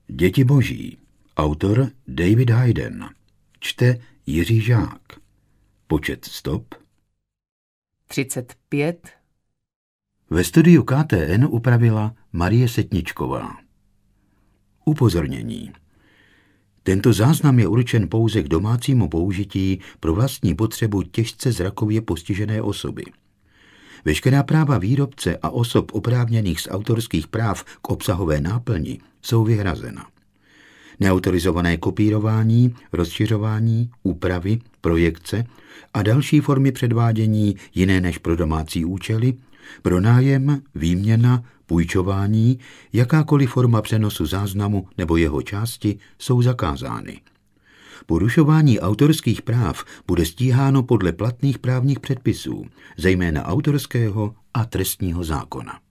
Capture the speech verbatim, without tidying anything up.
Děti boží. Autor David Hayden. Čte Jiří Žák. Počet stop třicet pět. Ve studiu K T N upravila Marie Setničková. Upozornění. Tento záznam je určen pouze k domácímu použití pro vlastní potřebu těžce zrakově postižené osoby. Veškerá práva výrobce a osob oprávněných z autorských práv k obsahové náplni jsou vyhrazena. Neautorizované kopírování, rozšiřování, úpravy, projekce a další formy předvádění jiné než pro domácí účely, pronájem, výměna, půjčování, jakákoliv forma přenosu záznamu nebo jeho části jsou zakázány. Porušování autorských práv bude stíháno podle platných právních předpisů, zejména autorského a trestního zákona.